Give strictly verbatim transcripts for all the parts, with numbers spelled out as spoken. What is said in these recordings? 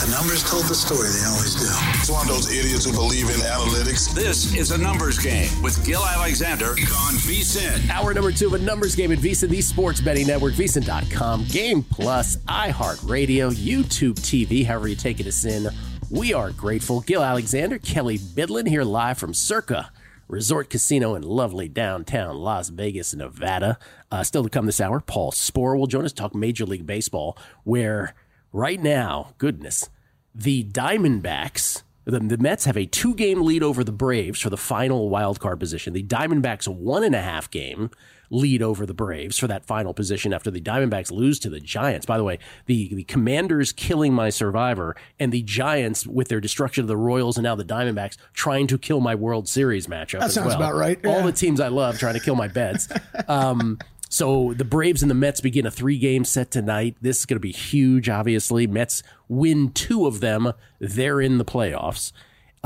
The numbers told the story. They always do. It's one of those idiots who believe in analytics. This is A Numbers Game with Gil Alexander on VSiN. Hour number two of A Numbers Game at VSiN, the sports betting network, V S I N dot com, Game Plus, iHeartRadio, YouTube T V, however you take it us in. We are grateful. Gil Alexander, Kelly Bidlin here live from Circa Resort Casino in lovely downtown Las Vegas, Nevada. Uh, still to come this hour, Paul Sporer will join us to talk Major League Baseball, where right now, goodness, the Diamondbacks, the, the Mets have a two-game lead over the Braves for the final wild card position. The Diamondbacks a one-and-a-half game lead over the Braves for that final position after the Diamondbacks lose to the Giants. By the way, the, the Commanders killing my Survivor and the Giants with their destruction of the Royals and now the Diamondbacks trying to kill my World Series matchup that as sounds well. about right. Yeah. All the teams I love trying to kill my bets. Um, so the Braves and the Mets begin a three-game set tonight. This is going to be huge, obviously. Mets win two of them. They're in the playoffs.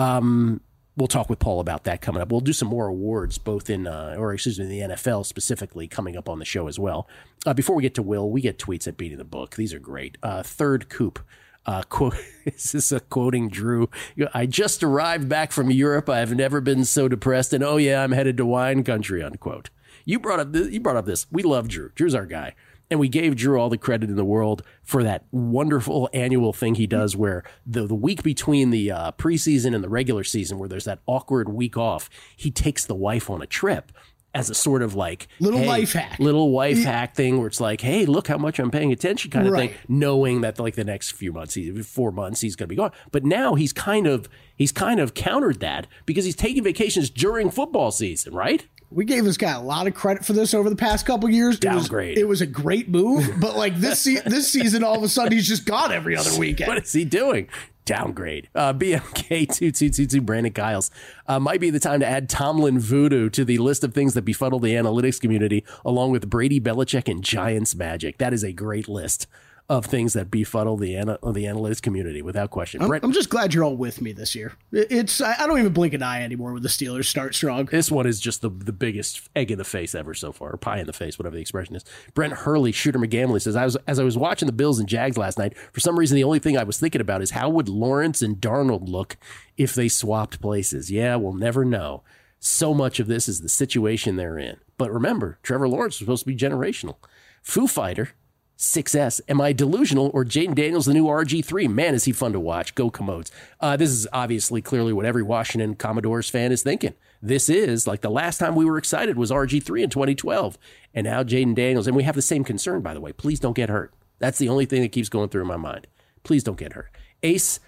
Um, We'll talk with Paul about that coming up. We'll do some more awards, both in, uh, or excuse me, in the N F L specifically, coming up on the show as well. Uh, before we get to Will, we get tweets at Beating the Book. These are great. Uh, third Coop. Uh, quote, is this a quoting Drew? I just arrived back from Europe. I've never been so depressed. And oh, yeah, I'm headed to wine country, unquote. You brought up this, you brought up this. We love Drew. Drew's our guy. And we gave Drew all the credit in the world for that wonderful annual thing he does where the, the week between the uh, preseason and the regular season, where there's that awkward week off, he takes the wife on a trip as a sort of like little hey, life hack, little wife yeah. hack thing where it's like, hey, look how much I'm paying attention kind of right. thing, knowing that like the next few months, he, four months, he's going to be gone. But now he's kind of he's kind of countered that because he's taking vacations during football season, right? We gave this guy a lot of credit for this over the past couple years. Downgrade. It was, it was a great move, but like this se- this season, all of a sudden, he's just gone every other weekend. What is he doing? Downgrade. Uh, B M K two two two two, Brandon Giles. Uh, might be the time to add Tomlin voodoo to the list of things that befuddle the analytics community, along with Brady Belichick and Giants magic. That is a great list of things that befuddle the ana- the analytics community, without question. I'm, Brent, I'm just glad you're all with me this year. It's I don't even blink an eye anymore when the Steelers start strong. This one is just the, the biggest egg in the face ever so far, or pie in the face, whatever the expression is. Brent Hurley, Shooter McGamley says, I was as I was watching the Bills and Jags last night, for some reason the only thing I was thinking about is how would Lawrence and Darnold look if they swapped places? Yeah, we'll never know. So much of this is the situation they're in. But remember, Trevor Lawrence was supposed to be generational. Foo Fighter, six S. Am I delusional or Jaden Daniels the new R G three? Man, is he fun to watch. Go Commodes. Uh, this is obviously clearly what every Washington Commodores fan is thinking. This is like the last time we were excited was R G three in twenty twelve. And now Jaden Daniels. And we have the same concern, by the way. Please don't get hurt. That's the only thing that keeps going through my mind. Please don't get hurt. Ace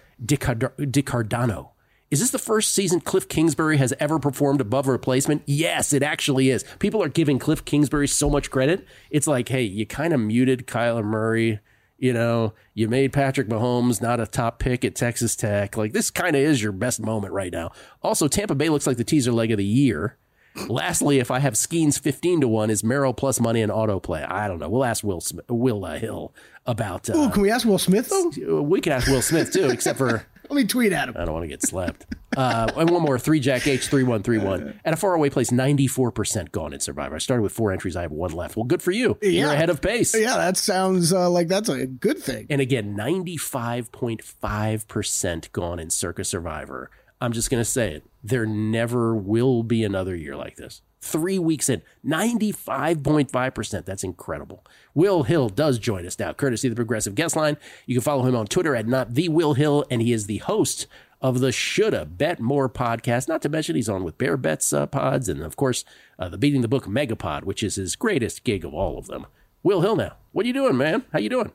DiCardano. Is this the first season Cliff Kingsbury has ever performed above a replacement? Yes, it actually is. People are giving Cliff Kingsbury so much credit. It's like, hey, you kind of muted Kyler Murray. You know, you made Patrick Mahomes not a top pick at Texas Tech. Like, this kind of is your best moment right now. Also, Tampa Bay looks like the teaser leg of the year. Lastly, if I have Skeens fifteen to one, is Merrill plus money in autoplay? I don't know. We'll ask Will Smith, Will uh, Hill about... Uh, Ooh, can we ask Will Smith, though? We can ask Will Smith, too, except for... Let me tweet at him. I don't want to get slapped. Uh, and one more, three Jack H three one three one. At a faraway place, ninety-four percent gone in Survivor. I started with four entries. I have one left. Well, good for you. Yeah. You're ahead of pace. Yeah, that sounds uh, like that's a good thing. And again, ninety-five point five percent gone in Circa Survivor. I'm just going to say it. There never will be another year like this. Three weeks in, ninety-five point five percent. That's incredible. Will Hill does join us now, courtesy of the Progressive Guest Line. You can follow him on Twitter at not the Will Hill, and he is the host of the Shoulda Bet More podcast. Not to mention he's on with Bear Bets uh, pods, and of course uh, the Beating the Book Megapod, which is his greatest gig of all of them. Will Hill now. What are you doing, man? How you doing?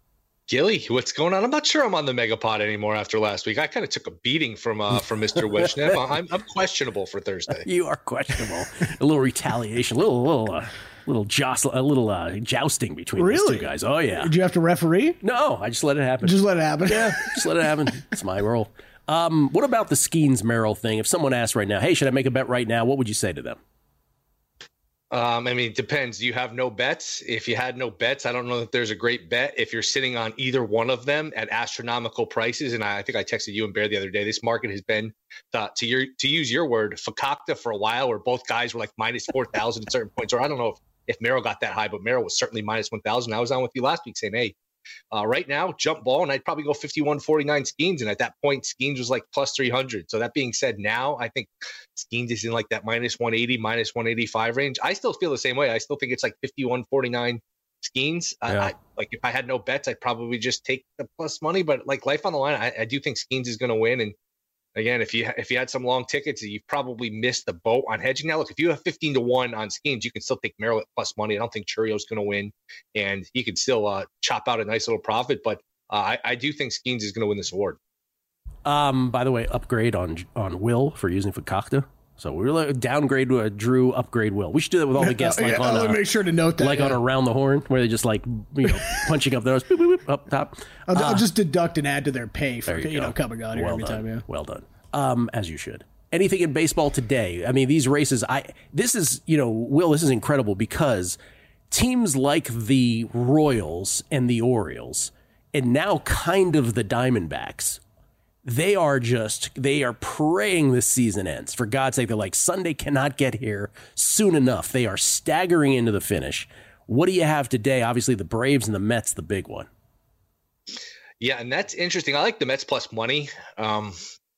Gilly, what's going on? I'm not sure I'm on the Megapod anymore after last week. I kind of took a beating from uh, from Mister Wishnev. I'm I'm questionable for Thursday. You are questionable. A little retaliation, a little little uh, little jostle, a little uh, jousting between really? these two guys. Oh yeah. Did you have to referee? No, I just let it happen. Just let it happen. Yeah, just let it happen. It's my role. Um, what about the Skeens Merrill thing? If someone asked right now, hey, should I make a bet right now? What would you say to them? Um, I mean, it depends. You have no bets. If you had no bets, I don't know that there's a great bet. If you're sitting on either one of them at astronomical prices, and I, I think I texted you and Bear the other day, this market has been, uh, to your to use your word, fakakta for a while, where both guys were like minus four thousand at certain points. Or I don't know if, if Merrill got that high, but Merrill was certainly minus one thousand. I was on with you last week saying, hey, uh, right now, jump ball, and I'd probably go fifty-one forty-nine Skeens. And at that point, Skeens was like plus three hundred. So that being said, now I think Skeens is in like that minus one eighty, minus one eighty-five range. I still feel the same way. I still think it's like fifty-one forty-nine Skeens. Yeah. I, I, like if I had no bets, I'd probably just take the plus money. But like life on the line, I, I do think Skeens is going to win. And again, if you if you had some long tickets, you've probably missed the boat on hedging. Now, look, if you have fifteen to one on Skeens, you can still take Merrill at plus money. I don't think Churio's going to win, and you can still uh, chop out a nice little profit. But uh, I, I do think Skeens is going to win this award. Um, by the way, upgrade on on Will for using Fakakta. So we were like, downgrade to a Drew, upgrade Will. We should do that with all the guests, like yeah, on I'll a, make sure to note that, like yeah. on Around the Horn, where they just like you know punching up those boop, boop, boop, up top. I'll, uh, I'll just deduct and add to their pay for you, you go. know coming on here well every done. time. Yeah, well done. Um, as you should. Anything in baseball today? I mean, these races. I this is you know, Will. This is incredible because teams like the Royals and the Orioles, and now kind of the Diamondbacks, they are just they are praying this season ends. For God's sake, they're like Sunday cannot get here soon enough. They are staggering into the finish. What do you have today? Obviously, the Braves and the Mets, the big one. Yeah, and that's interesting. I like the Mets plus money. Um,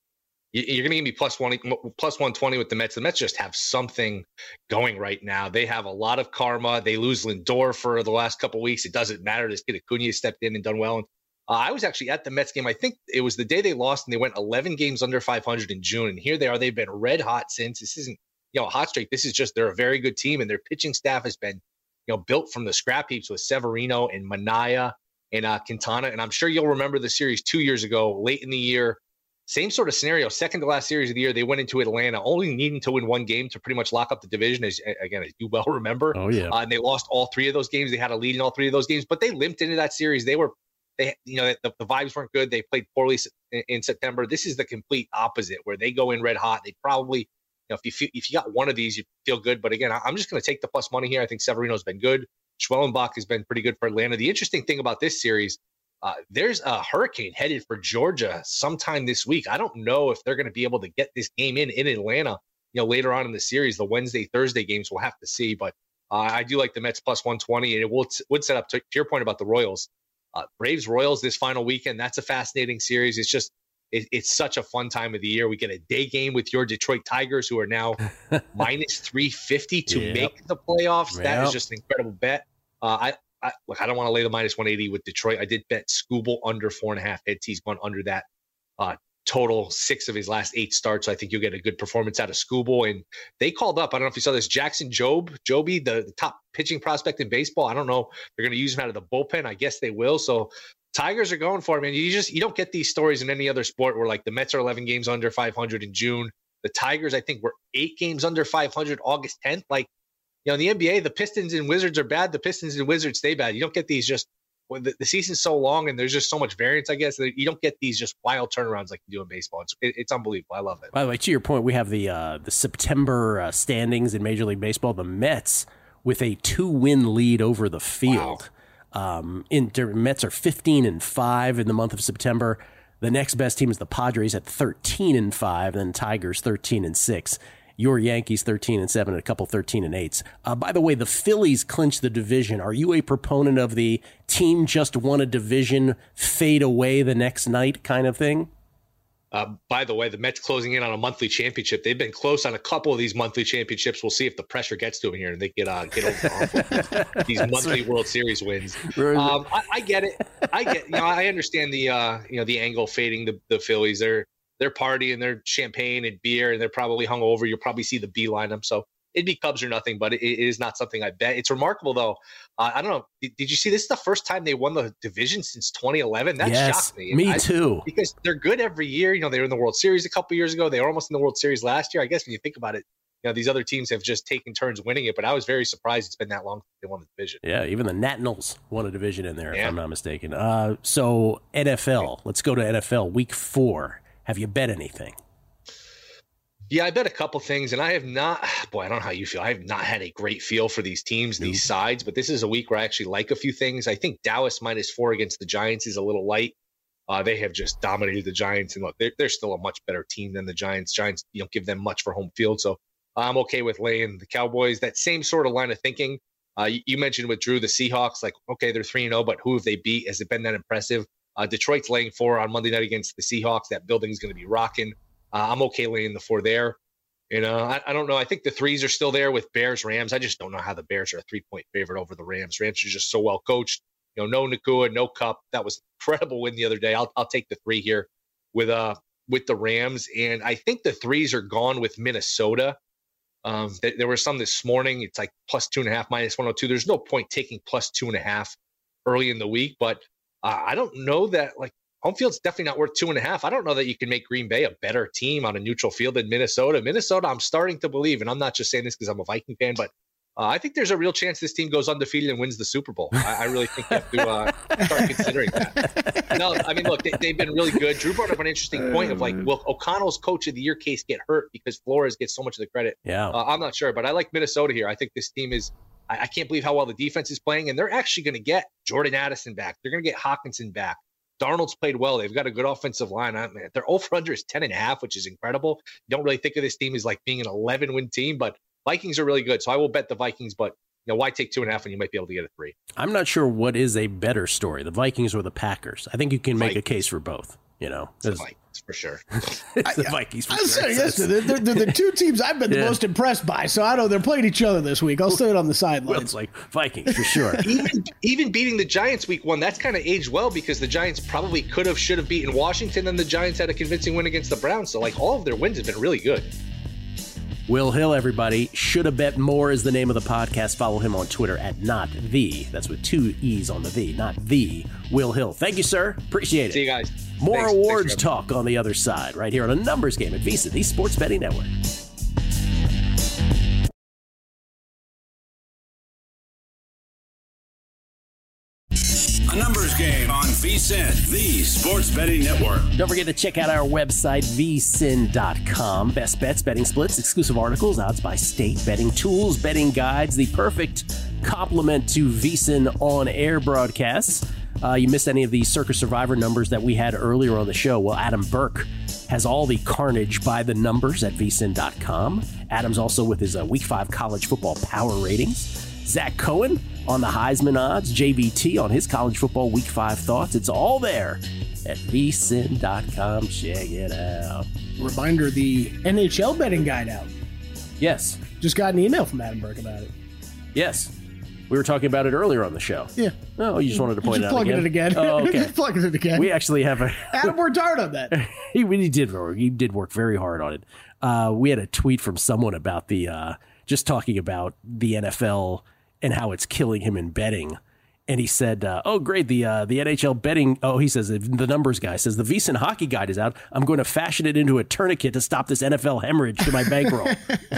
You're going to give me plus one, plus one twenty with the Mets. The Mets just have something going right now. They have a lot of karma. They lose Lindor for the last couple of weeks. It doesn't matter. This kid Acuna stepped in and done well. And uh, I was actually at the Mets game. I think it was the day they lost, and they went eleven games under five hundred in June. And here they are. They've been red hot since. This isn't you know a hot streak. This is just they're a very good team, and their pitching staff has been you know built from the scrap heaps with Severino and Manaya and uh, Quintana. And I'm sure you'll remember the series two years ago, late in the year. Same sort of scenario, second to last series of the year, they went into Atlanta only needing to win one game to pretty much lock up the division, as again, as you well remember. Oh, yeah. Uh, and they lost all three of those games. They had a lead in all three of those games, but they limped into that series. They were, they, you know, the, the vibes weren't good. They played poorly in, in September. This is the complete opposite, where they go in red hot. They probably, you know, if you feel, if you got one of these, you feel good. But again, I'm just going to take the plus money here. I think Severino's been good. Schwellenbach has been pretty good for Atlanta. The interesting thing about this series, Uh, there's a hurricane headed for Georgia sometime this week. I don't know if they're going to be able to get this game in in Atlanta, you know, later on in the series. The Wednesday, Thursday games, we'll have to see. But uh, I do like the Mets plus one twenty, and it will, would set up to, to your point about the Royals. Uh, Braves Royals this final weekend. That's a fascinating series. It's just it, it's such a fun time of the year. We get a day game with your Detroit Tigers, who are now minus three fifty to yep. make the playoffs. Yep. That is just an incredible bet. Uh, I. I, look, I don't want to lay the minus one eighty with Detroit. I did bet Skubal under four and a half. Ed T's gone under that. Uh, total six of his last eight starts. So I think you'll get a good performance out of Skubal. And they called up, I don't know if you saw this, Jackson Jobe, Joby, the, the top pitching prospect in baseball. I don't know. They're going to use him out of the bullpen. I guess they will. So Tigers are going for him. And you just, you don't get these stories in any other sport where like the Mets are eleven games under five hundred in June. The Tigers, I think, were eight games under five hundred August tenth. Like, you know, in the N B A, the Pistons and Wizards are bad. The Pistons and Wizards stay bad. You don't get these just well, the, the season's so long and there's just so much variance, I guess, that you don't get these just wild turnarounds like you do in baseball. It's it, it's unbelievable. I love it. By the way, to your point, we have the uh, the September uh, standings in Major League Baseball. The Mets with a two-win lead over the field. Wow. Um, in the Mets are fifteen and five in the month of September. The next best team is the Padres at thirteen and five, and then Tigers thirteen and six. Your Yankees thirteen and seven, and a couple thirteen and eights. Uh, by the way, the Phillies clinched the division. Are you a proponent of the team just won a division, fade away the next night kind of thing? Uh, by the way, the Mets closing in on a monthly championship. They've been close on a couple of these monthly championships. We'll see if the pressure gets to them here and they get uh, get over these monthly World Series wins. Um, I, I get it. I get. You know, I understand the uh, you know the angle fading the, the Phillies. They're they're partying, they're champagne and beer, and they're probably hungover. You'll probably see the B line them. So it'd be Cubs or nothing, but it, it is not something I bet. It's remarkable though. Uh, I don't know. Did, did you see this is the first time they won the division since twenty eleven? That yes, shocked me. Me I, too. Because they're good every year. You know, they were in the World Series a couple years ago. They were almost in the World Series last year. I guess when you think about it, you know, these other teams have just taken turns winning it, but I was very surprised it's been that long since they won the division. Yeah, even the Nationals won a division in there, yeah. if I'm not mistaken. Uh, so N F L, let's go to N F L week four. Have you bet anything? Yeah, I bet a couple things, and I have not, boy, I don't know how you feel. I have not had a great feel for these teams, these sides, but this is a week where I actually like a few things. I think Dallas minus four against the Giants is a little light. Uh, they have just dominated the Giants, and look, they're, they're still a much better team than the Giants. Giants, you don't give them much for home field, so I'm okay with laying the Cowboys. That same sort of line of thinking. Uh, you, you mentioned with Drew, the Seahawks, like, okay, they're three and oh, but who have they beat? Has it been that impressive? Uh, Detroit's laying four on Monday night against the Seahawks. That building's going to be rocking. Uh, I'm okay laying the four there. You know, I, I don't know. I think the threes are still there with Bears, Rams. I just don't know how the Bears are a three-point favorite over the Rams. Rams are just so well coached. You know, no Nakua, no Cup. That was an incredible win the other day. I'll I'll take the three here with uh with the Rams, and I think the threes are gone with Minnesota. Um, th- there were some this morning. It's like plus two and a half, minus one hundred two. There's no point taking plus two and a half early in the week, but uh, I don't know that like home field's definitely not worth two and a half. I don't know that you can make Green Bay a better team on a neutral field than Minnesota. Minnesota, I'm starting to believe, and I'm not just saying this because I'm a Viking fan, but uh, I think there's a real chance this team goes undefeated and wins the Super Bowl. I, I really think you have to uh, start considering that. No, I mean, look, they, they've been really good. Drew brought up an interesting point of like, will O'Connell's Coach of the Year case get hurt because Flores gets so much of the credit? Yeah, uh, I'm not sure, but I like Minnesota here. I think this team is. I, I can't believe how well the defense is playing, and they're actually going to get Jordan Addison back. They're going to get Hawkinson back. Darnold's played well. They've got a good offensive line. I mean, their over-under is ten and a half, which is incredible. You don't really think of this team as like being an eleven-win team, but Vikings are really good. So I will bet the Vikings, but you know, why take two and a half when you might be able to get a three? I'm not sure what is a better story, the Vikings or the Packers. I think you can make Vikings. a case for both. You know, it's the Vikings for sure. It's the Vikings for I was sure. saying yesterday, they're, they're the two teams I've been Yeah. the most impressed by. So I know they're playing each other this week. I'll stay on the sidelines. Well, it's like Vikings for sure. even even beating the Giants week one, that's kind of aged well because the Giants probably could have, should have beaten Washington, and the Giants had a convincing win against the Browns. So like all of their wins have been really good. Will Hill, everybody. Should have bet more is the name of the podcast. Follow him on Twitter at not the. That's with two E's on the the, not the Will Hill. Thank you, sir. Appreciate it. See you guys. More Thanks. awards Thanks, talk on the other side, right here on a numbers game at VSiN, the Sports Betting Network. A numbers game on VSiN, the Sports Betting Network. Don't forget to check out our website, v sin dot com. Best bets, betting splits, exclusive articles, odds by state, betting tools, betting guides, the perfect complement to VSiN on-air broadcasts. Uh, you missed any of the Circa Survivor numbers that we had earlier on the show. Well, Adam Burke has all the carnage by the numbers at v sin dot com. Adam's also with his uh, Week five college football power ratings. Zach Cohen on the Heisman odds. J V T on his college football Week five thoughts. It's all there at v sin dot com. Check it out. Reminder, the N H L betting guide out. Yes. Just got an email from Adam Burke about it. Yes. We were talking about it earlier on the show. Yeah. Oh, you just wanted to point Just it out plugging again? it again. Oh, okay. Just plugging it again. We actually have a... Adam worked hard on that. he really did work. He did work very hard on it. Uh, we had a tweet from someone about the... Uh, just talking about the N F L and how it's killing him in betting. And he said, uh, oh, great, the uh, the N H L betting, oh, he says, the numbers guy says, the VSiN hockey guide is out. I'm going to fashion it into a tourniquet to stop this N F L hemorrhage to my bankroll.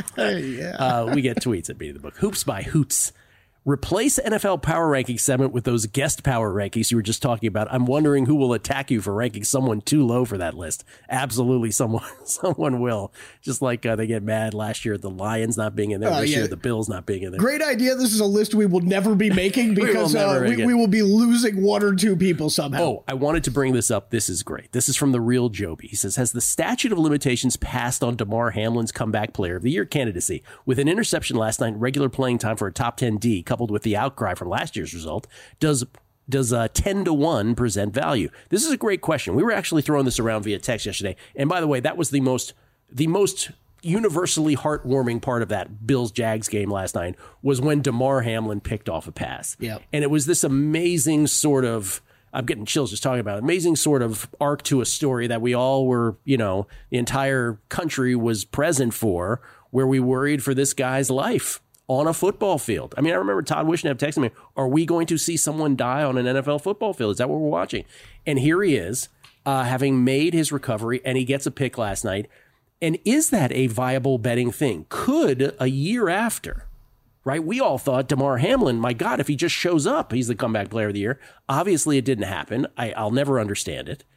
yeah. uh, we get tweets at Beat of the Book. Hoops by Hoots. Replace N F L power ranking segment with those guest power rankings you were just talking about. I'm wondering who will attack you for ranking someone too low for that list. Absolutely, someone someone will. Just like uh, they get mad last year at the Lions not being in there, Oh, this yeah. year the Bills not being in there. Great idea. This is a list we will never be making will because never uh, make we, it. we will be losing one or two people somehow. Oh, I wanted to bring this up. This is great. This is from the real Joby. He says, has the statute of limitations passed on Damar Hamlin's comeback player of the year candidacy? With an interception last night, regular playing time for a top ten D, coupled with the outcry from last year's result, does does uh, ten to one present value? This is a great question. We were actually throwing this around via text yesterday. And by the way, that was the most the most universally heartwarming part of that Bills-Jags game last night was when Damar Hamlin picked off a pass. Yeah. And it was this amazing sort of, I'm getting chills just talking about it, amazing sort of arc to a story that we all were, you know, the entire country was present for, where we worried for this guy's life on a football field. I mean, I remember Todd Wishnev texting me, are we going to see someone die on an N F L football field? Is that what we're watching? And here he is, uh, having made his recovery, and he gets a pick last night. And is that a viable betting thing? Could a year after, right? We all thought Damar Hamlin, my God, if he just shows up, he's the comeback player of the year. Obviously, it didn't happen. I, I'll never understand it.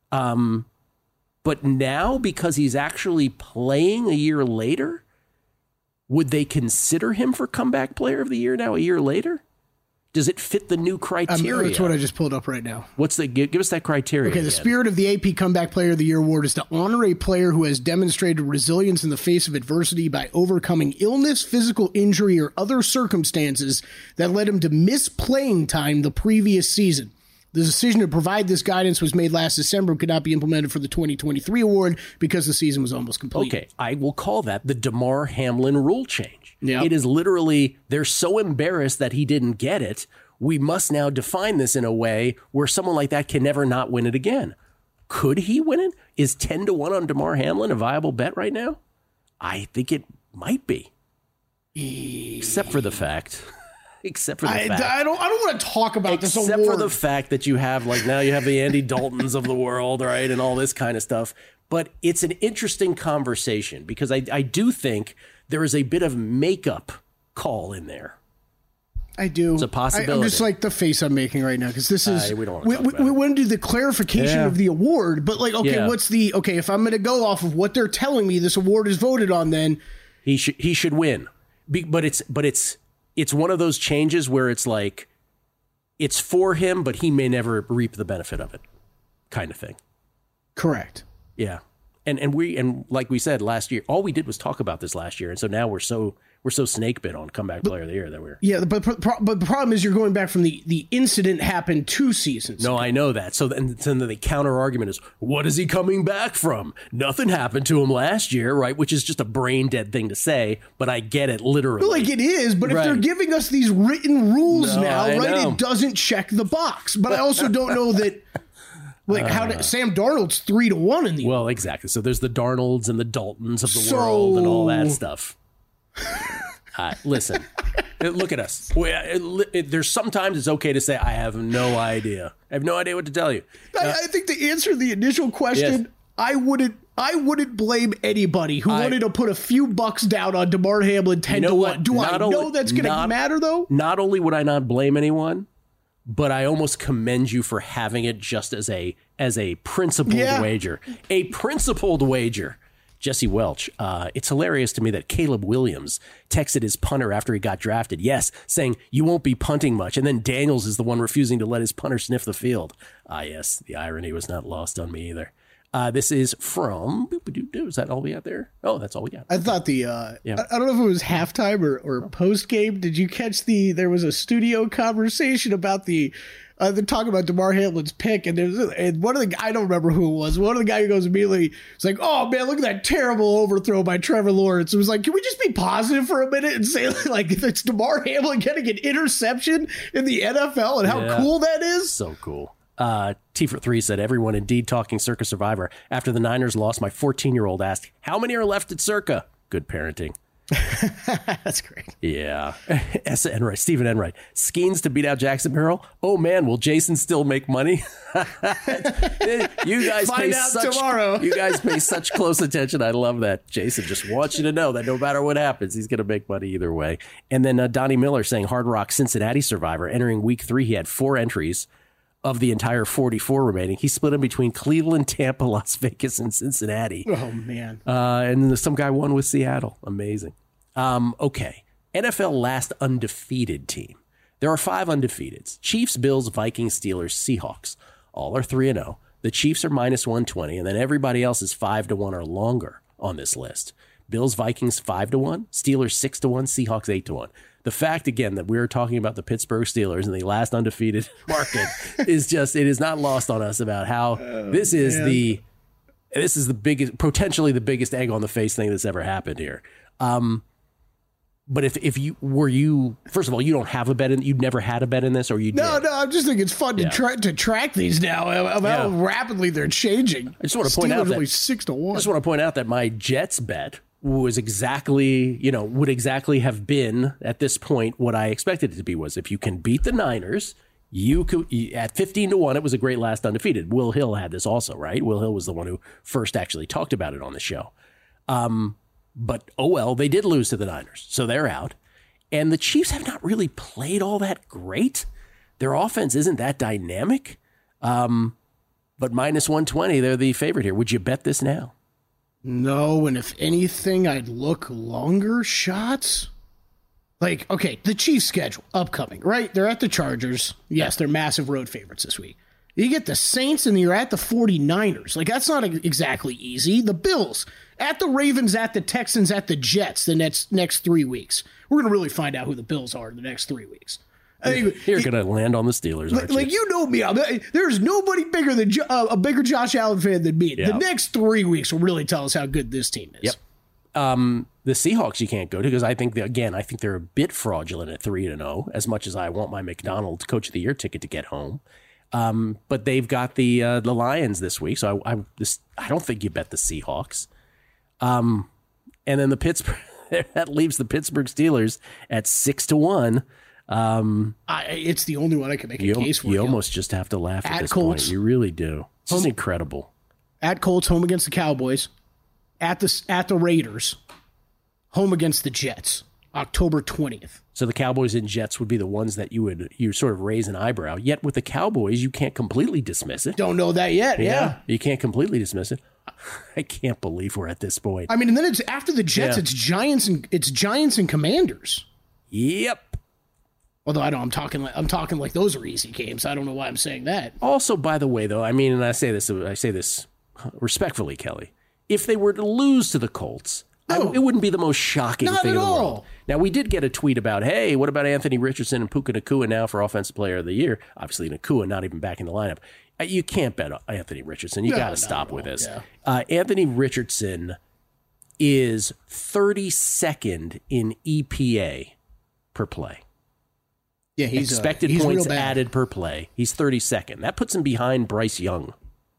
Um, but now, because he's actually playing a year later, would they consider him for comeback player of the year now a year later? Does it fit the new Um, criteria? that's what I just pulled up right now. What's the give, give us that criteria? Okay, the again. spirit of the A P Comeback Player of the Year award is to honor a player who has demonstrated resilience in the face of adversity by overcoming illness, physical injury, or other circumstances that led him to miss playing time the previous season. The decision to provide this guidance was made last December and could not be implemented for the twenty twenty-three award because the season was almost complete. Okay, I will call that the DeMar Hamlin rule change. Yep. It is literally, they're so embarrassed that he didn't get it, we must now define this in a way where someone like that can never not win it again. Could he win it? Is ten to one on DeMar Hamlin a viable bet right now? I think it might be. Except for the fact... Except for the I, fact, I don't. I don't want to talk about this except award. for the fact that you have like now you have the Andy Daltons of the world, right, and all this kind of stuff. But it's an interesting conversation because I, I do think there is a bit of makeup call in there. I do. It's a possibility. I, I'm just like the face I'm making right now because this is Uh, we don't wanna we, talk we, about we it. want to do the clarification Yeah. of the award, but like, okay, Yeah. what's the okay? If I'm going to go off of what they're telling me, this award is voted on. Then He should he should win, Be, but it's but it's it's one of those changes where it's like it's for him, but he may never reap the benefit of it, kind of thing. correct. Yeah. And and we and like we said last year, all we did was talk about this last year, and so now we're so we're so snake bit on comeback player of the year that we're Yeah, but but the problem is you're going back from the the incident happened two seasons. no, I know that. So then, then the counter argument is, what is he coming back from? Nothing happened to him last year, right? Which is just a brain dead thing to say, but I get it literally. Like it is, but if Right. they're giving us these written rules No, now, I right, know. it doesn't check the box. But I also don't know that, like, how Uh. did, Sam Darnold's three to one in the Well, exactly. So there's the Darnolds and the Daltons of the So- world and all that stuff. Uh, listen, look at us. We, it, it, there's sometimes it's okay to say, I have no idea. I have no idea what to tell you. I, I think to answer the initial question, Yes. I wouldn't. I wouldn't blame anybody who I- wanted to put a few bucks down on DeMar Hamlin ten You know to what? one. Do I Not know only- that's going to not- matter though? Not only would I not blame anyone, but I almost commend you for having it just as a as a principled Yeah. wager, a principled wager. Jesse Welch, uh, it's hilarious to me that Caleb Williams texted his punter after he got drafted, yes, saying, you won't be punting much. And then Daniels is the one refusing to let his punter sniff the field. Ah, yes, the irony was not lost on me either. Uh, this is from, is that all we got there? Oh, that's all we got. I thought the uh, Yeah. I, I don't know if it was halftime or, or post game. Did you catch the? There was a studio conversation about the. Uh, they're talking about DeMar Hamlin's pick, and there's and one of the I don't remember who it was. One of the guy who goes immediately, it's like, "Oh man, look at that terrible overthrow by Trevor Lawrence." It was like, can we just be positive for a minute and say like, if it's DeMar Hamlin getting an interception in the N F L and how Yeah. cool that is? So cool. Uh, T for three said, everyone indeed talking Circa Survivor. After the Niners lost, my fourteen-year-old asked, how many are left at Circa? Good parenting. That's great. Yeah. S. Enright, Stephen Enright. Skeens to beat out Jackson Merrill. Oh, man, will Jason still make money? You guys Find pay out such, tomorrow. You guys pay such close attention. I love that. Jason just wants you to know that no matter what happens, he's going to make money either way. And then uh, Donnie Miller saying Hard Rock Cincinnati Survivor. Entering week three, he had four entries of the entire forty-four remaining. He split them between Cleveland, Tampa, Las Vegas, and Cincinnati. Oh man. Uh, and then some guy won with Seattle. Amazing. Um, okay. N F L last undefeated team. There are five undefeateds. Chiefs, Bills, Vikings, Steelers, Seahawks. All are three and oh. The Chiefs are minus one twenty, and then everybody else is five to one or longer on this list. Bills, Vikings, five to one. Steelers, six to one. Seahawks, eight to one. The fact, again, that we're talking about the Pittsburgh Steelers in the last undefeated market is just, it is not lost on us about how oh, this is man. the, this is the biggest, potentially the biggest egg on the face thing that's ever happened here. Um, But if if you were you first of all, you don't have a bet in, you've never had a bet in this, or you no did? no I'm just thinking it's fun Yeah. to track to track these now of Yeah. how rapidly they're changing. I just want to point Steelers out that only six to one. I just want to point out that my Jets bet was exactly you know would exactly have been at this point what I expected it to be was if you can beat the Niners. You could at fifteen to one. It was a great last undefeated. Will Hill had this also, right? Will Hill was the one who first actually talked about it on the show. Um, but oh well, they did lose to the Niners, so they're out. And the Chiefs have not really played all that great. Their offense isn't that dynamic. Um, but minus one twenty, they're the favorite here. Would you bet this now? No, and if anything, I'd look longer shots. Like, okay, the Chiefs' schedule upcoming, right? They're at the Chargers. Yes, they're massive road favorites this week. You get the Saints and you're at the 49ers. Like, that's not exactly easy. The Bills, at the Ravens, at the Texans, at the Jets the next next three weeks. We're going to really find out who the Bills are in the next three weeks. I mean, you're going to land on the Steelers, like, aren't you? Like, you know me. I'm, there's nobody bigger than uh, a bigger Josh Allen fan than me. Yeah. The next three weeks will really tell us how good this team is. Yep. Um, the Seahawks you can't go to because I think, they, again, I think they're a bit fraudulent at three and oh, as much as I want my McDonald's Coach of the Year ticket to get home. Um, but they've got the uh, the Lions this week, so I I, this, I don't think you bet the Seahawks. Um, and then the Pittsburgh that leaves the Pittsburgh Steelers at six to one. Um, I, it's the only one I can make a you, case for. You almost just have to laugh at, at this Colts. point. You really do. It's just incredible. At Colts, home against the Cowboys. At the at the Raiders, home against the Jets, October twentieth. So the Cowboys and Jets would be the ones that you would you sort of raise an eyebrow. Yet with the Cowboys, you can't completely dismiss it. Don't know that yet. Yeah, yeah. you can't completely dismiss it. I can't believe we're at this point. I mean, and then it's after the Jets, Yeah. it's Giants and it's Giants and Commanders. Yep. Although I don't, I'm talking like I'm talking like those are easy games. I don't know why I'm saying that. Also, by the way, though, I mean, and I say this, I say this respectfully, Kelly. If they were to lose to the Colts, No. I, it wouldn't be the most shocking Not thing at in the all. world. Now, we did get a tweet about, hey, what about Anthony Richardson and Puka Nacua now for Offensive Player of the Year? Obviously, Nacua not even back in the lineup. Uh, You can't bet Anthony Richardson. You No, got to not stop at with all, this. yeah. Uh, Anthony Richardson is thirty-second in E P A per play. Yeah, he's Expected uh, he's points real bad. added per play. He's thirty-second. That puts him behind Bryce Young.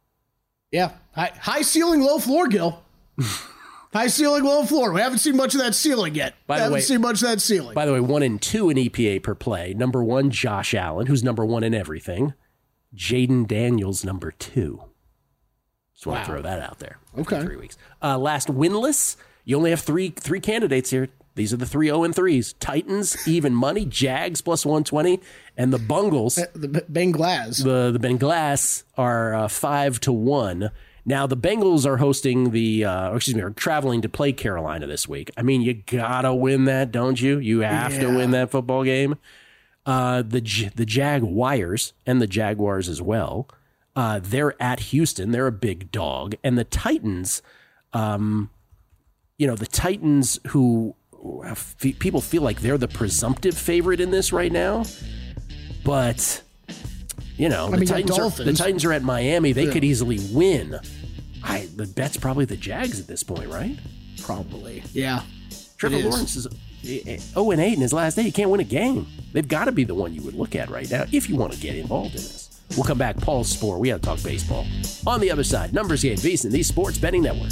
Yeah, high, high ceiling, low floor, Gil. High ceiling, low floor. We haven't seen much of that ceiling yet. By the haven't way- seen much of that ceiling. By the way, one and two in E P A per play. Number one, Josh Allen, who's number one in everything. Jaden Daniels, number two. Just want Wow. to throw that out there. Okay. Three weeks. Uh, last winless. You only have three three candidates here. These are the three oh and threes. Titans, even money. Jags, plus one twenty. And the Bungles, the B- Bengals. the, the Bengals, are uh, five to one. Now, the Bengals are hosting the, uh, or excuse me, are traveling to play Carolina this week. I mean, you got to win that, don't you? You have to Yeah. win that football game. Uh, the J- the Jaguars and the Jaguars as well. Uh, they're at Houston. They're a big dog. And the Titans, um, you know, the Titans who f- people feel like they're the presumptive favorite in this right now. But, you know, the, mean, the Titans are, the Dolphins. Titans are at Miami. They could easily win. I, the bet's probably the Jags at this point, right? Probably. Yeah. Trevor It is. Lawrence is oh and eight in his last day. He can't win a game. They've got to be the one you would look at right now if you want to get involved in this. We'll come back. Paul Spohr. We got to talk baseball. On the other side, Numbers Game, VSiN, the Sports Betting Network.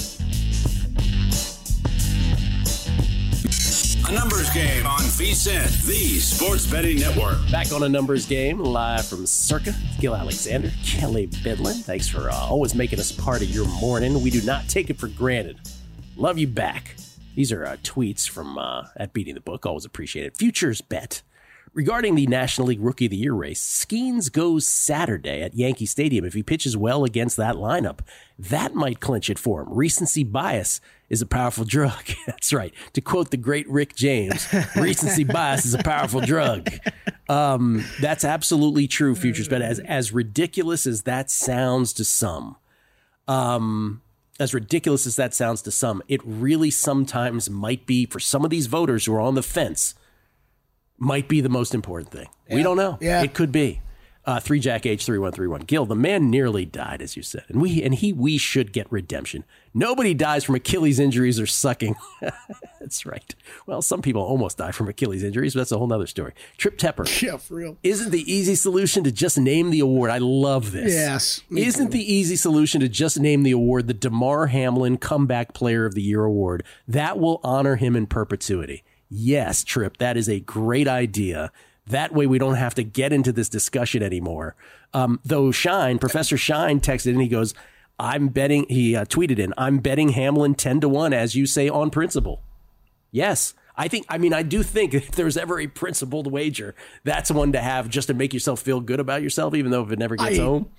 A numbers game on VSiN, the Sports Betting Network. Back on a numbers game, live from Circa. Gil Alexander, Kelly Bidlin. Thanks for uh, always making us part of your morning. We do not take it for granted. Love you back. These are uh, tweets from uh, at Beating the Book. Always appreciate it. Futures bet. Regarding the National League Rookie of the Year race, Skeens goes Saturday at Yankee Stadium. If he pitches well against that lineup, that might clinch it for him. Recency bias is a powerful drug. That's right. To quote the great Rick James, recency bias is a powerful drug. Um, that's absolutely true, Futures Bet. As, as ridiculous as that sounds to some, um, as ridiculous as that sounds to some, it really sometimes might be, for some of these voters who are on the fence, might be the most important thing. We don't know. Yeah. It could be. Uh, three Jack H three one three one. Gil, the man nearly died, as you said, and we and he we should get redemption. Nobody dies from Achilles injuries or sucking. That's right. Well, some people almost die from Achilles injuries, but that's a whole other story. Trip Tepper. Yeah, for real. Isn't the easy solution to just name the award? I love this. Yes, me Isn't too. the easy solution to just name the award the DeMar Hamlin Comeback Player of the Year award? That will honor him in perpetuity. Yes, Trip, that is a great idea. That way we don't have to get into this discussion anymore. Um, though Shine, Professor Shine texted in, he goes, I'm betting, he uh, tweeted in, I'm betting Hamlin ten to one, as you say, on principle. Yes. I think, I mean, I do think if there's ever a principled wager, that's one to have just to make yourself feel good about yourself, even though if it never gets I- home.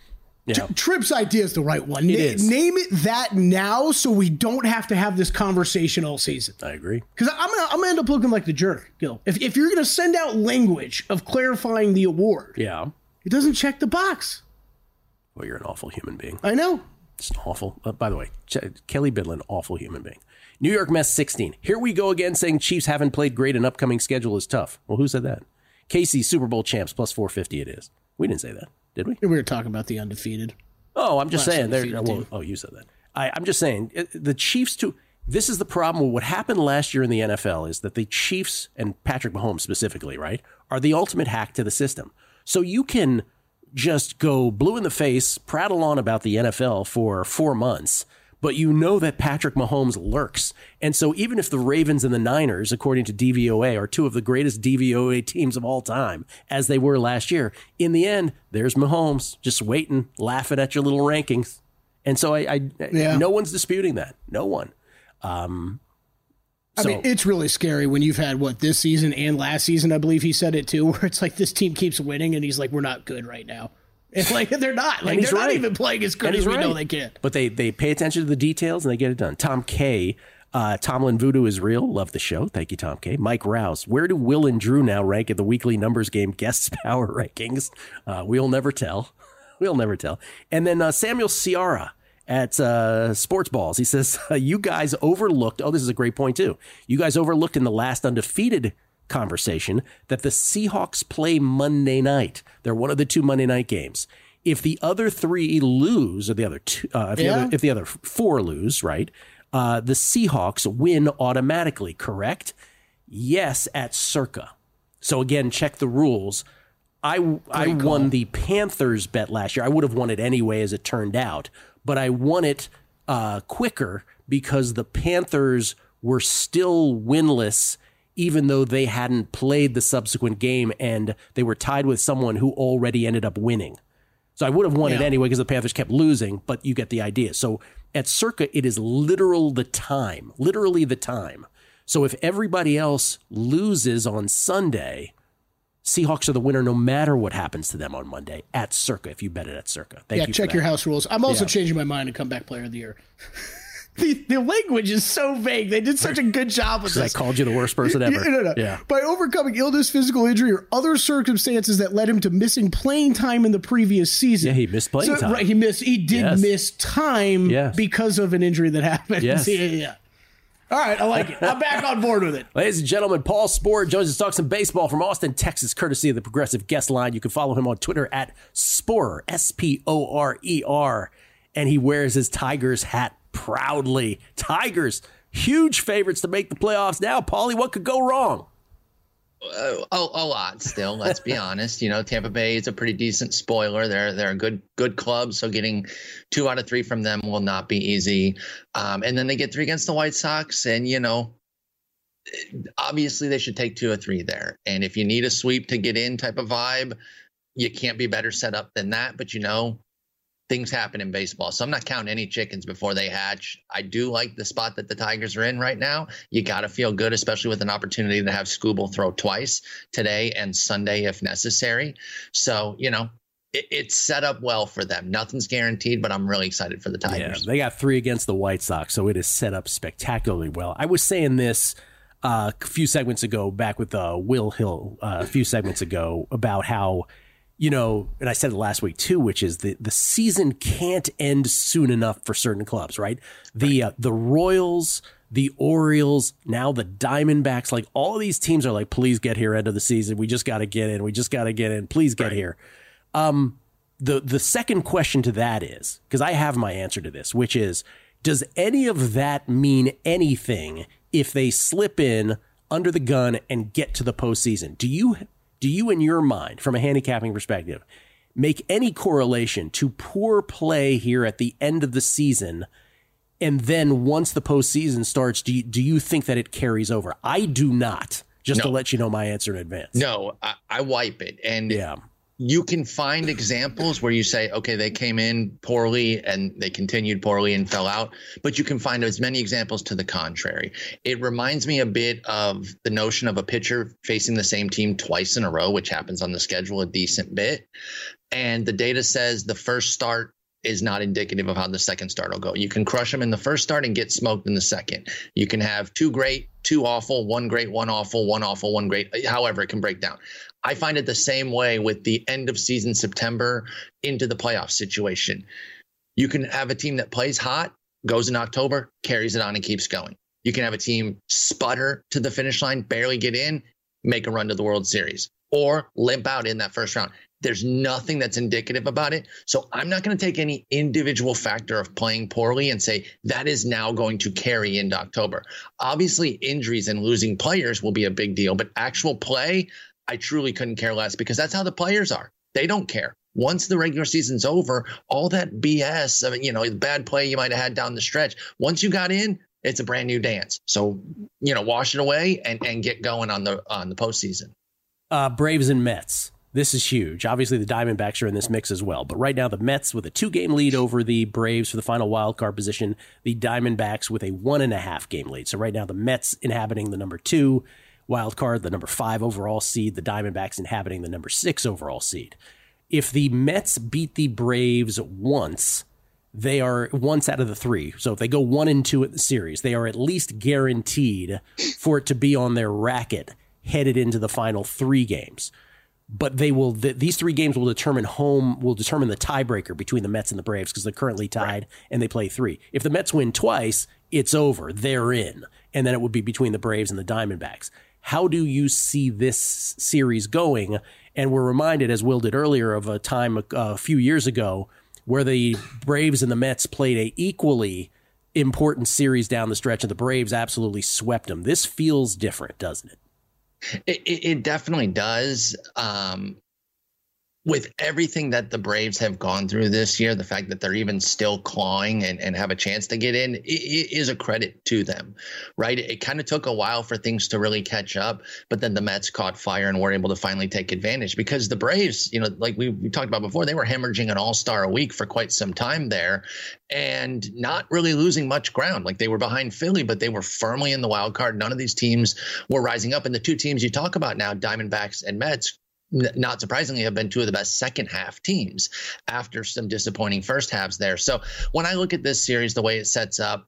Yeah. Tripp's idea is the right one. It Na- is. Name it that now so we don't have to have this conversation all season. I agree. Because I'm going to I'm gonna end up looking like the jerk, Gil. If, if you're going to send out language of clarifying the award, Yeah. it doesn't check the box. Well, you're an awful human being. I know. Just an awful. Uh, by the way, Ch- Kelly Bidlin, awful human being. New York Mets sixteen. Here we go again saying Chiefs haven't played great and upcoming schedule is tough. Well, who said that? K C Super Bowl champs plus four fifty it is. We didn't say that, did we? We were talking about the undefeated. Oh, I'm just Last saying. They're, undefeated well, team. oh, you said that. I, I'm just saying it, the Chiefs too. This is the problem. What happened last year in the N F L is that the Chiefs and Patrick Mahomes specifically, right, are the ultimate hack to the system. So you can just go blue in the face, prattle on about the N F L for four months, but you know that Patrick Mahomes lurks. And so even if the Ravens and the Niners, according to D V O A, are two of the greatest D V O A teams of all time, as they were last year, in the end, there's Mahomes just waiting, laughing at your little rankings. And so I, I Yeah. no one's disputing that. No one. Um, I so, mean, it's really scary when you've had, what, this season and last season, I believe he said it too, where it's like this team keeps winning and he's like, we're not good right now. And like, they're not. Like, he's they're not right. even playing as good And as he's we know right. they can. But they they pay attention to the details and they get it done. Tom K, uh, Tomlin Voodoo is real. Love the show. Thank you, Tom K. Mike Rouse. Where do Will and Drew now rank at the weekly numbers game guests power rankings? Uh, we'll never tell. We'll never tell. And then uh, Samuel Ciara at uh, Sports Balls. He says, uh, you guys overlooked. Oh, this is a great point, too. You guys overlooked in the last undefeated conversation that the Seahawks play Monday night. They're one of the two Monday night games. If the other three lose, or the other two, uh, if, the Yeah. other, if the other four lose, right, uh, the Seahawks win automatically, correct? Yes, at Circa. So again, check the rules. I I Great call. won the Panthers bet last year. I would have won it anyway, as it turned out, but I won it uh, quicker because the Panthers were still winless, even though they hadn't played the subsequent game, and they were tied with someone who already ended up winning. So I would have won it Yeah. anyway because the Panthers kept losing, but you get the idea. So at Circa, it is literal the time, literally the time. So if everybody else loses on Sunday, Seahawks are the winner no matter what happens to them on Monday at Circa, if you bet it at Circa. Thank yeah, you. check for your that. house rules. I'm also Yeah. changing my mind and comeback player of the year. the, the language is so vague. They did such a good job with I this. called you the worst person ever. Yeah, no, no. Yeah. By overcoming illness, physical injury, or other circumstances that led him to missing playing time in the previous season. Yeah, he missed playing So, time. Right, he missed. He did Yes. miss time Yes. because of an injury that happened. Yes. yeah, yeah, yeah. All right, I like it. I'm back on board with it. Ladies and gentlemen, Paul Sporer joins us to talk some baseball from Austin, Texas, courtesy of the Progressive Guest Line. You can follow him on Twitter at Sporer, S P O R E R, and he wears his Tigers hat proudly. Tigers, huge favorites to make the playoffs now. Paulie, what could go wrong? Uh, a, a lot still, let's be honest. You know, Tampa Bay is a pretty decent spoiler. They're they're a good good club, so getting two out of three from them will not be easy. Um, and then they get three against the White Sox, and you know, obviously they should take two or three there. And if you need a sweep to get in type of vibe, you can't be better set up than that. But you know, things happen in baseball. So I'm not counting any chickens before they hatch. I do like the spot that the Tigers are in right now. You got to feel good, especially with an opportunity to have Skubal throw twice today and Sunday if necessary. So, you know, it, it's set up well for them. Nothing's guaranteed, but I'm really excited for the Tigers. Yeah, they got three against the White Sox, so it is set up spectacularly well. I was saying this uh, a few segments ago, back with uh, Will Hill, uh, a few segments ago, about how, you know, and I said it last week too, which is the, the season can't end soon enough for certain clubs, right? The uh, the Royals, the Orioles, now the Diamondbacks, like all of these teams are like, please get here end of the season. We just got to get in. We just got to get in. Please get right. here. Um, the the second question to that is, because I have my answer to this, which is, does any of that mean anything if they slip in under the gun and get to the postseason? Do you Do you, in your mind, from a handicapping perspective, make any correlation to poor play here at the end of the season? And then once the postseason starts, do you, do you think that it carries over? I do not, just no. to let you know my answer in advance. No, I, I wipe it. And yeah. you can find examples where you say, okay, they came in poorly and they continued poorly and fell out. But you can find as many examples to the contrary. It reminds me a bit of the notion of a pitcher facing the same team twice in a row, which happens on the schedule a decent bit. And the data says the first start is not indicative of how the second start will go. You can crush them in the first start and get smoked in the second. You can have two great, two awful, one great, one awful, one awful, one great, however it can break down. I find it the same way with the end of season September into the playoff situation. You can have a team that plays hot, goes in October, carries it on and keeps going. You can have a team sputter to the finish line, barely get in, make a run to the World Series, or limp out in that first round. There's nothing that's indicative about it. So I'm not going to take any individual factor of playing poorly and say that is now going to carry into October. Obviously, injuries and losing players will be a big deal, but actual play, I truly couldn't care less because that's how the players are. They don't care. Once the regular season's over, all that B S, I mean, you know, the bad play you might have had down the stretch, once you got in, it's a brand new dance. So, you know, wash it away and, and get going on the on the postseason. Uh, Braves and Mets. This is huge. Obviously, the Diamondbacks are in this mix as well. But right now, the Mets with a two-game lead over the Braves for the final wild card position. The Diamondbacks with a one-and-a-half game lead. So right now, the Mets inhabiting the number two wild card, the number five overall seed. The Diamondbacks inhabiting the number six overall seed. If the Mets beat the Braves once, they are once out of the three. So if they go one and two at the series, they are at least guaranteed for it to be on their racket headed into the final three games. But they will. Th- these three games will determine home. Will determine the tiebreaker between the Mets and the Braves because they're currently tied right. and they play three. If the Mets win twice, it's over. They're in, and then it would be between the Braves and the Diamondbacks. How do you see this series going? And we're reminded, as Will did earlier, of a time a, a few years ago where the Braves and the Mets played a equally important series down the stretch, and the Braves absolutely swept them. This feels different, doesn't it? It, it definitely does. Um, with everything that the Braves have gone through this year, the fact that they're even still clawing and, and have a chance to get in it, it is a credit to them, right? It, it kind of took a while for things to really catch up, but then the Mets caught fire and were able to finally take advantage because the Braves, you know, like we, we talked about before, they were hemorrhaging an all-star a week for quite some time there and not really losing much ground. Like they were behind Philly, but they were firmly in the wild card. None of these teams were rising up. And the two teams you talk about now, Diamondbacks and Mets, not surprisingly, have been two of the best second half teams after some disappointing first halves there. So when I look at this series, the way it sets up,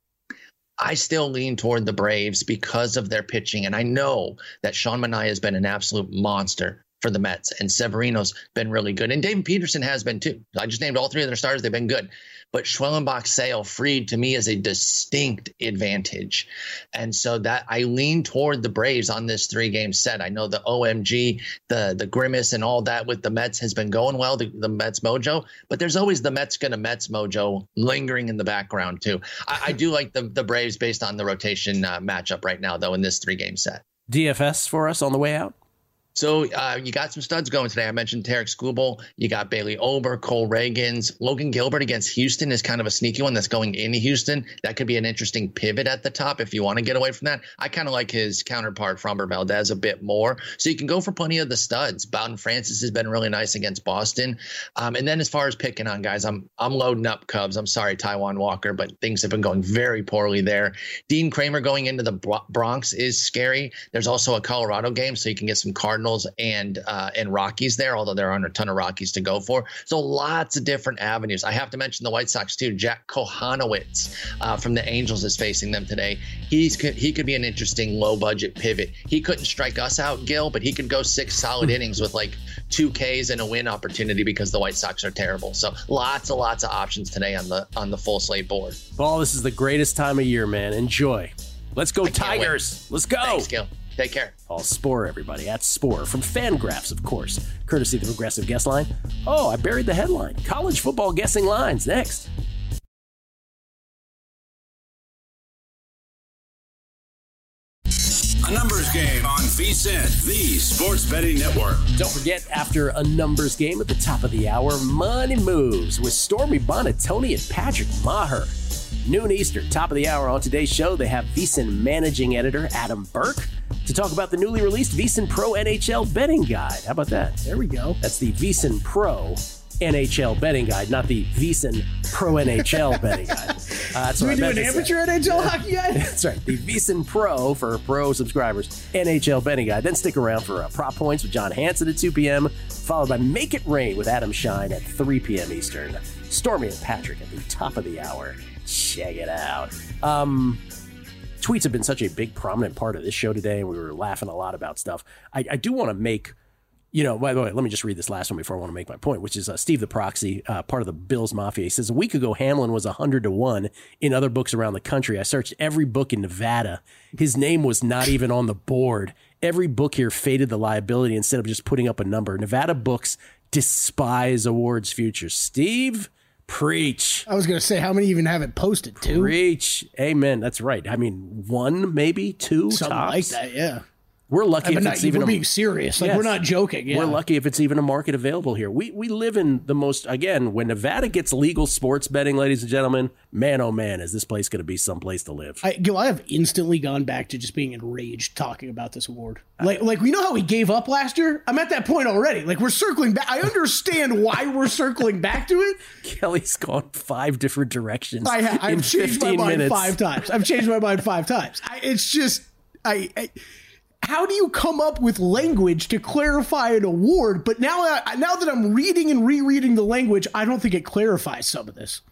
I still lean toward the Braves because of their pitching. And I know that Sean Manaea has been an absolute monster for the Mets, and Severino's been really good. And David Peterson has been too. I just named all three of their starters. They've been good. But Schwellenbach, Sale, Fried, to me, is a distinct advantage. And so that I lean toward the Braves on this three-game set. I know the O M G, the the grimace and all that with the Mets has been going well, the, the Mets mojo. But there's always the Mets gonna Mets mojo lingering in the background, too. I, I do like the, the Braves based on the rotation uh, matchup right now, though, in this three-game set. D F S for us on the way out? So uh, you got some studs going today. I mentioned Tarek Skubal. You got Bailey Ober, Cole Reagans. Logan Gilbert against Houston is kind of a sneaky one that's going into Houston. That could be an interesting pivot at the top if you want to get away from that. I kind of like his counterpart, Framber Valdez, a bit more. So you can go for plenty of the studs. Bowden Francis has been really nice against Boston. Um, and then as far as picking on guys, I'm I'm loading up Cubs. I'm sorry, Taijuan Walker, but things have been going very poorly there. Dean Kramer going into the Bronx is scary. There's also a Colorado game, so you can get some Cardinals and uh, and Rockies there, although there aren't a ton of Rockies to go for. So lots of different avenues. I have to mention the White Sox too. Jack Kohanowitz uh, from the Angels is facing them today. He's he could be an interesting low budget pivot. He couldn't strike us out, Gil, but he could go six solid innings with like two Ks and a win opportunity because the White Sox are terrible. So lots and lots of options today on the on the full slate board. Paul, this is the greatest time of year, man. Enjoy. Let's go Tigers. Wait. Let's go. Thanks, Gil. Take care. Paul Sporer, everybody. At Sporer from Fangraphs, of course. Courtesy of the Progressive Guest Line. Oh, I buried the headline. College football guessing lines next. A numbers game on VSiN, the sports betting network. Don't forget, after a numbers game at the top of the hour, Money Moves with Stormy Bonatoni and Patrick Maher. Noon Eastern, top of the hour on today's show, they have VSiN managing editor Adam Burke to talk about the newly released VSiN Pro N H L betting guide. How about that? There we go. That's the VSiN Pro N H L betting guide, not the VSiN Pro N H L betting guide. Uh, that's Do what we I do meant an to say. amateur N H L hockey guy? That's right. The VSiN Pro for pro subscribers, N H L betting guide. Then stick around for uh, Prop Points with John Hansen at two p.m., followed by Make It Rain with Adam Shine at three p.m. Eastern. Stormy and Patrick at the top of the hour. Check it out. Um, tweets have been such a big, prominent part of this show today, and we were laughing a lot about stuff. I, I do want to make... You know, by the way, let me just read this last one before I want to make my point, which is uh, Steve the Proxy, uh, part of the Bills Mafia. He says, a week ago, Hamlin was one hundred to one in other books around the country. I searched every book in Nevada. His name was not even on the board. Every book here faded the liability instead of just putting up a number. Nevada books despise awards futures. Steve, preach. I was going to say, how many even have it posted? Two? Preach. Amen. That's right. I mean, one, maybe two, Something tops. like that, yeah. We're lucky if not, it's even we're a, being serious. Like, Yes. we're not joking. Yeah. We're lucky if it's even a market available here. We we live in the most, again, when Nevada gets legal sports betting, ladies and gentlemen, man, oh man, is this place going to be someplace to live. I, Gil, I have instantly gone back to just being enraged talking about this award. Like, like we know how we gave up last year? I'm at that point already. Like, we're circling back. I understand why we're circling back to it. Kelly's gone five different directions I ha- in I've changed my fifteen mind minutes. five times. I've changed my mind five times. I, it's just, I, I how do you come up with language to clarify an award? But now, I, now that I'm reading and rereading the language, I don't think it clarifies some of this.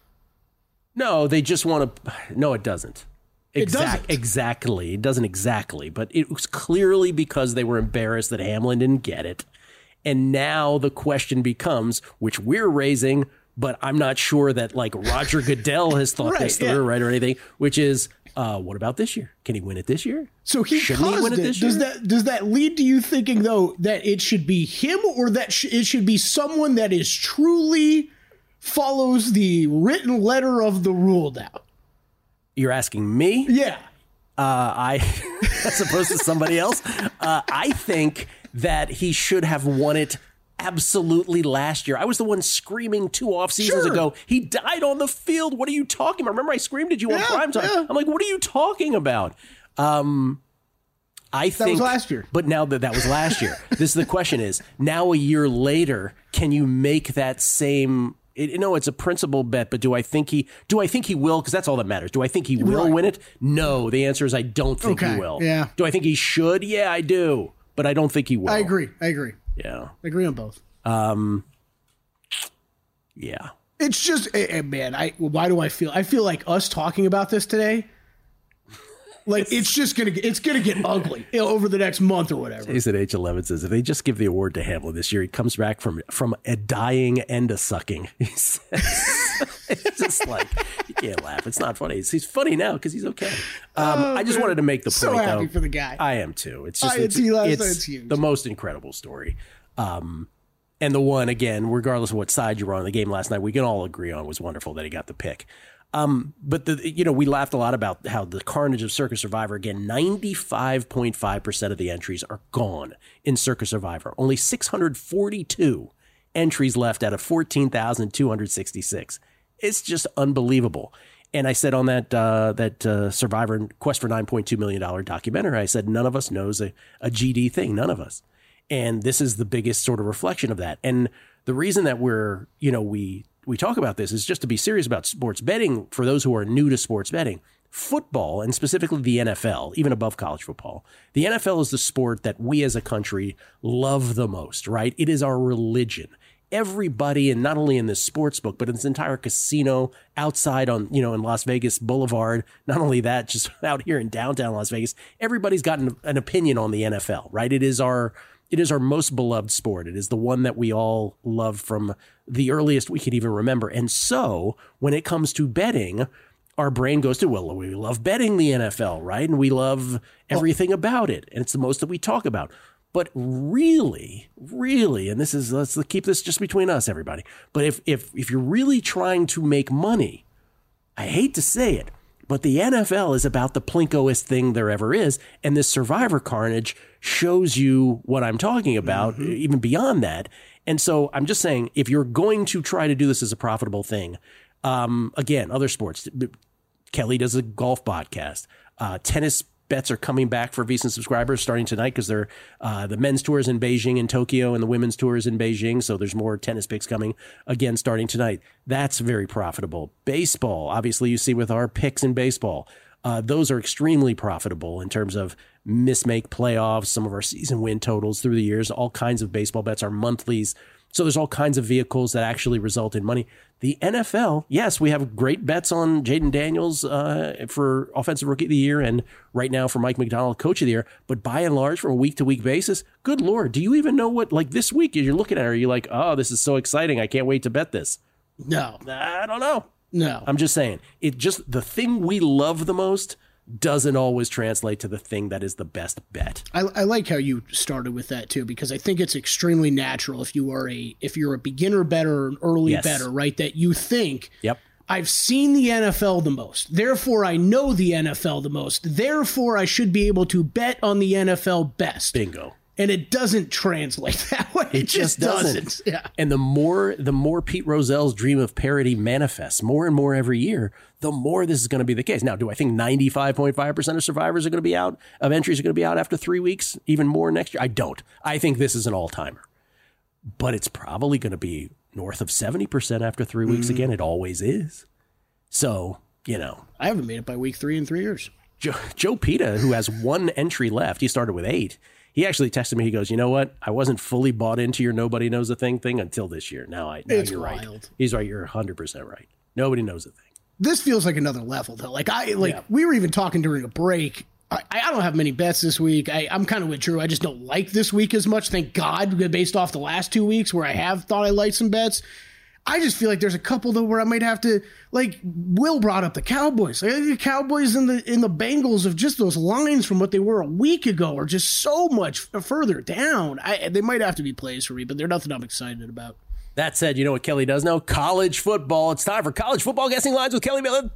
No, they just want to. No, it doesn't. It doesn't. Exactly. It doesn't exactly. But it was clearly because they were embarrassed that Hamlin didn't get it. And now the question becomes, which we're raising, but I'm not sure that like Roger Goodell has thought Right, this through, yeah. right, or anything, which is, uh, what about this year? Can he win it this year? So he Shouldn't he caused win it it. this Does year? that does that lead to you thinking though that it should be him, or that sh- it should be someone that is truly follows the written letter of the rule now? You're asking me? Yeah. Uh, I, as opposed to somebody else, uh, I think that he should have won it absolutely last year. I was the one screaming two off seasons Sure. ago. He died on the field. What are you talking about? Remember, I screamed at you on Yeah, prime time. yeah. I'm like, what are you talking about? Um, I think was last year. But now that that was last year, this is the question: is now a year later, can you make that same? It, you know, it's a principal bet, but do I think he? Do I think he will? Because that's all that matters. Do I think he will Right. win it? No. The answer is I don't think Okay, he will. yeah. Do I think he should? Yeah, I do, but I don't think he will. I agree. I agree. Yeah. I agree on both. Um. Yeah. It's just, eh, eh, man, I why do I feel? I feel like us talking about this today, like it's just gonna get, it's gonna get ugly you know, over the next month or whatever. Jason H eleven says if they just give the award to Hamlin this year, he comes back from from a dying and a sucking. He says it's just like you can't laugh. It's not funny. It's, he's funny now because he's okay. Um, Oh, I just man. wanted to make the So point. happy though, for the guy. I am too. It's just I it's, N T last it's night, it's huge. the most incredible story. Um, and the one again, regardless of what side you were on, the game last night, we can all agree on was wonderful that he got the pick. Um, but the you know we laughed a lot about how the carnage of Circus Survivor. Again, ninety-five point five percent of the entries are gone in Circus Survivor. Only six hundred forty-two entries left out of fourteen thousand two hundred sixty-six. It's just unbelievable. And I said on that uh, that uh, Survivor Quest for nine point two million dollars documentary, I said none of us knows a, a G D thing. None of us. And this is the biggest sort of reflection of that. And the reason that we're, you know, we we talk about this is just to be serious about sports betting for those who are new to sports betting. Football, and specifically the N F L, even above college football, the N F L is the sport that we as a country love the most, right? It is our religion. Everybody, and not only in this sports book, but in this entire casino outside on, you know, in Las Vegas Boulevard, not only that, just out here in downtown Las Vegas, everybody's got an, an opinion on the N F L, right? It is our It is our most beloved sport. It is the one that we all love from the earliest we could even remember. And so when it comes to betting, our brain goes to, well, we love betting the N F L, right? And we love everything about it. And it's the most that we talk about. But really, really, and this is, let's keep this just between us, everybody. But if if if you're really trying to make money, I hate to say it, but the N F L is about the plinkoest thing there ever is. And this Survivor Carnage shows you what I'm talking about, mm-hmm. even beyond that. And so I'm just saying, if you're going to try to do this as a profitable thing, um, again, other sports, Kelly does a golf podcast, uh, tennis bets are coming back for VSiN subscribers starting tonight because they're uh, the men's tour is in Beijing and Tokyo, and the women's tour is in Beijing. So there's more tennis picks coming again starting tonight. That's very profitable. Baseball, obviously, you see with our picks in baseball, uh, those are extremely profitable in terms of mismake playoffs, some of our season win totals through the years, all kinds of baseball bets, our monthlies. So there's all kinds of vehicles that actually result in money. The N F L, yes, we have great bets on Jaden Daniels uh, for Offensive Rookie of the Year and right now for Mike McDonald, Coach of the Year. But by and large, from a week-to-week basis, good Lord, do you even know what, like this week, you're looking at it, you're like, oh, this is so exciting. I can't wait to bet this. No. I don't know. No. I'm just saying, it just, the thing we love the most doesn't always translate to the thing that is the best bet. I, I like how you started with that too, because I think it's extremely natural if you are a if you're a beginner bettor or an early Yes. bettor, right? That you think, Yep. I've seen the N F L the most, therefore I know the N F L the most, therefore I should be able to bet on the N F L best. Bingo. And it doesn't translate that way. It, It just doesn't. Yeah. And the more the more Pete Rozell's dream of parity manifests more and more every year, the more this is going to be the case. Now, do I think ninety-five point five percent of survivors are going to be out, of entries are going to be out after three weeks, even more next year? I don't. I think this is an all-timer. But it's probably going to be north of seventy percent after three weeks Mm-hmm. again. It always is. So, you know. I haven't made it by week three in three years. Joe, Joe Pita, who has one entry left, he started with eight. He actually texted me. He goes, you know what? I wasn't fully bought into your nobody knows a thing thing until this year. Now I, now It's you're wild. right. He's right. You're one hundred percent right. Nobody knows a thing. This feels like another level though. Like I like Yeah. we were even talking during a break. I, I don't have many bets this week. I, I'm kind of with Drew. I just don't like this week as much. Thank God, based off the last two weeks where I have thought I liked some bets. I just feel like there's a couple though where I might have to, like Will brought up the Cowboys. Like, the Cowboys and the in the Bengals of just those lines from what they were a week ago are just so much further down. I, they might have to be plays for me, but they're nothing I'm excited about. That said, you know what Kelly does know? College football. It's time for college football guessing lines with Kelly Miller.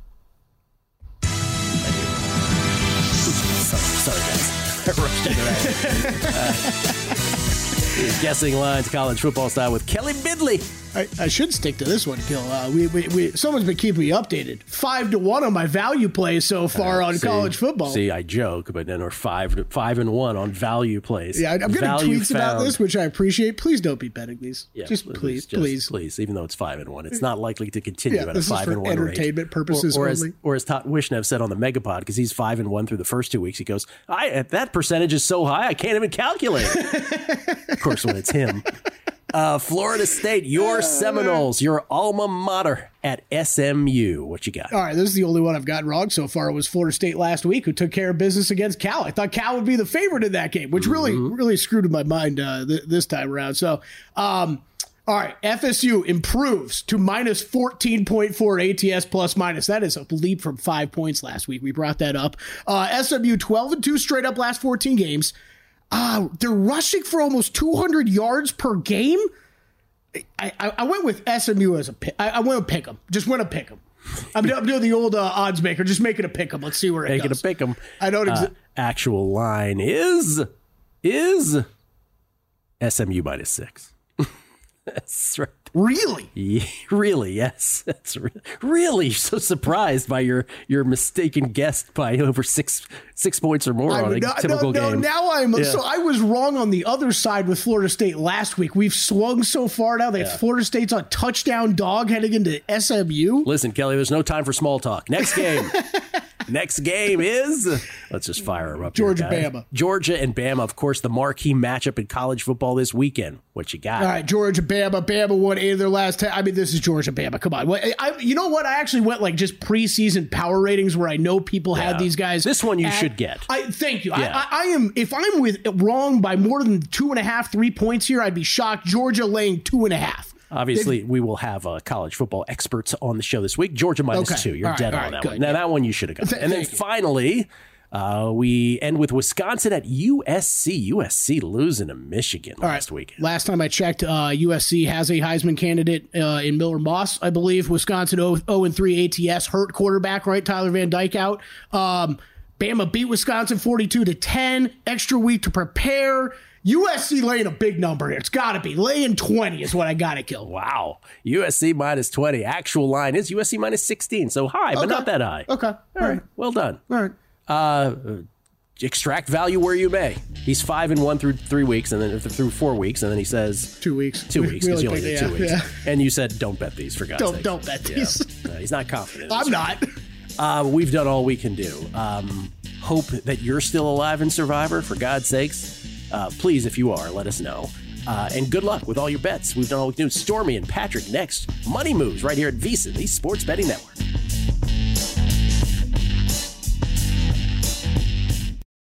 sorry, sorry, guys. I rushed into that. Uh, guessing lines, college football style with Kelly Bidley. I, I should stick to this one, Gil. Uh, we, we, we, someone's been keeping me updated. Five to one on my value plays so far Uh, on see, college football. See, I joke, but then we're five, five and one on value plays. Yeah, I'm getting Value tweets about found. this, which I appreciate. Please don't be betting these. Yeah, just please, just please. please. Even though it's five and one, it's not likely to continue Yeah, at a this is five for and one rate. entertainment purposes or, or as, only. or as Todd Wishnev said on the Megapod, because he's five and one through the first two weeks, he goes, "I that percentage is so high, I can't even calculate." Of course, when it's him. Uh, Florida State, your Seminoles, your alma mater at S M U. What you got? All right, this is the only one I've gotten wrong so far. It was Florida State last week who took care of business against Cal. I thought Cal would be the favorite in that game, which really, Mm-hmm. really screwed with my mind uh, th- this time around. So, um, all right, F S U improves to minus fourteen point four A T S plus minus. That is a leap from five points last week. We brought that up. Uh, S M U twelve and two straight up last fourteen games. Uh, they're rushing for almost two hundred yards per game. I, I, I went with S M U as a pick. I, I went to pick them. Just went to pick them. I'm, I'm doing the old uh, odds maker. Just make it a pick 'em. Let's see where it Make it a goes. pick 'em. I don't Uh, exi- actual line is is S M U minus six. That's right. Really? Yeah, really, yes. That's re- really so surprised by your your mistaken guess by over six six points or more I, on a no, typical no, no, game. now I'm Yeah. so I was wrong on the other side with Florida State last week. We've swung so far now that Yeah. Florida State's a touchdown dog heading into S M U. Listen, Kelly, there's no time for small talk. Next game. Next game is, let's just fire them up. Georgia, here, guys. Bama. Georgia and Bama, of course, the marquee matchup in college football this weekend. What you got? All right, Georgia, Bama, Bama won eight of their last ten. I mean, this is Georgia, Bama. Come on. What- I, you know what? I actually went like just preseason power ratings where I know people Yeah. had these guys. This one you at- should get. I thank you. Yeah. I, I, I am. If I'm with wrong by more than two and a half, three points here, I'd be shocked. Georgia laying two and a half. Obviously, we will have uh, college football experts on the show this week. Georgia minus Okay. two. You're All right, dead all on right, that good, one. Now, yeah. that one you should have got. Th- And then thank you. finally, uh, we end with Wisconsin at U S C. U S C losing to Michigan All last right. week. Last time I checked, uh, U S C has a Heisman candidate uh, in Miller Moss, I believe. Wisconsin oh and three A T S, hurt quarterback, right? Tyler Van Dyke out. Um, Bama beat Wisconsin forty-two to ten. Extra week to prepare. U S C laying a big number here. It's got to be. Laying twenty is what I got to kill. Wow. U S C minus twenty. Actual line is U S C minus sixteen. So high, but Okay. not that high. Okay. All All right. right. Well done. All right. Uh, extract value where you may. He's five and one through three weeks, and then through four weeks, and then he says two weeks. Two weeks because you only did yeah, two weeks. Yeah. And you said don't bet these for God's Don't sake. don't bet Yeah. these. Uh, he's not confident. I'm not. Uh, we've done all we can do. Um, hope that you're still alive in Survivor, for God's sakes. Uh, please, if you are, let us know. Uh, and good luck with all your bets. We've done all we can do. Stormy and Patrick next. Money Moves right here at VSiN, the Sports Betting Network.